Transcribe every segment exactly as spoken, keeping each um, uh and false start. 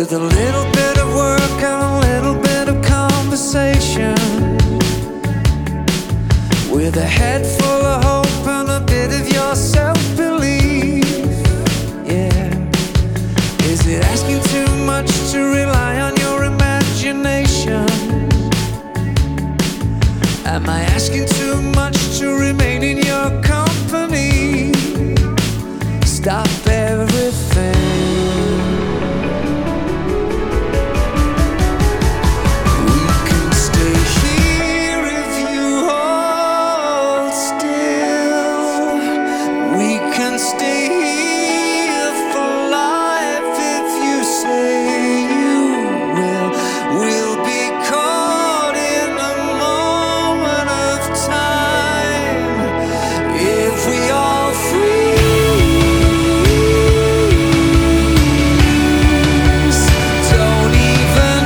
with a little bit of work and a little bit of conversation, with a head full of hope and a bit of your self-belief. Yeah, is it asking too much to rely on your imagination? Am I asking too much to remain in your company? Stop everything. We can stay here if you hold still. We can stay here for life if you say you will. We'll be caught in a moment of time if we all freeze. Don't even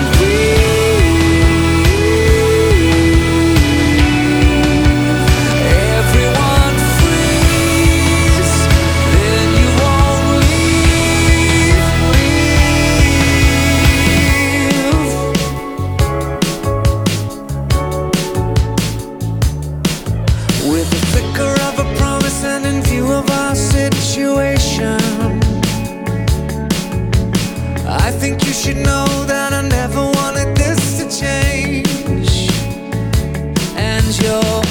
breathe. Everyone freeze. Then you won't leave. Leave. With the flicker of a promise and in view of our situation, I think you should know that I never wanted this to change. And you're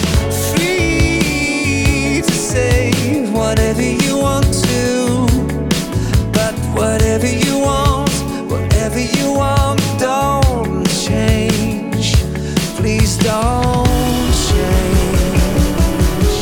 free to say whatever you want to, but whatever you want, whatever you want, don't change. Please don't change.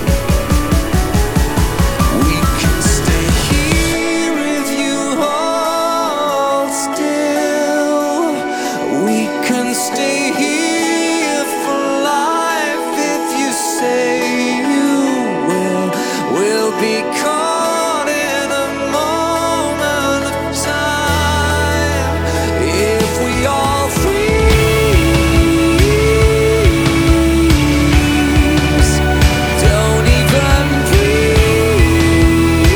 We can stay here if you hold still. We can stay here for life if you say you will. We'll be caught in a moment of time if we all freeze. Don't even breathe.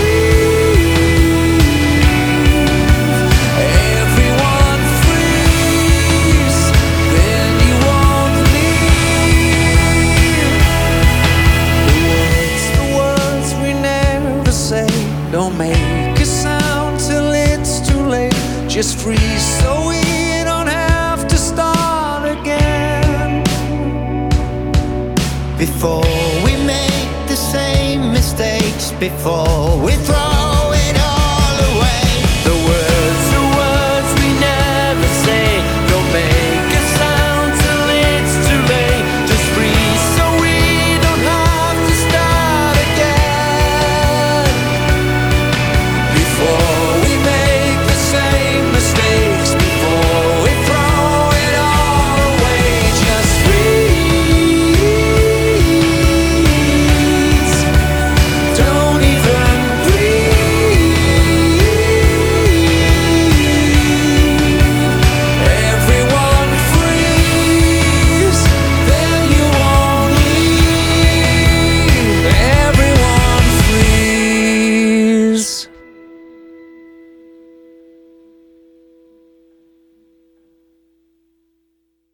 Everyone freeze. Then you won't leave. The words, the words we never say, don't make a sound till it's too late. Just freeze so we don't have to start again. Before we make the same mistakes, before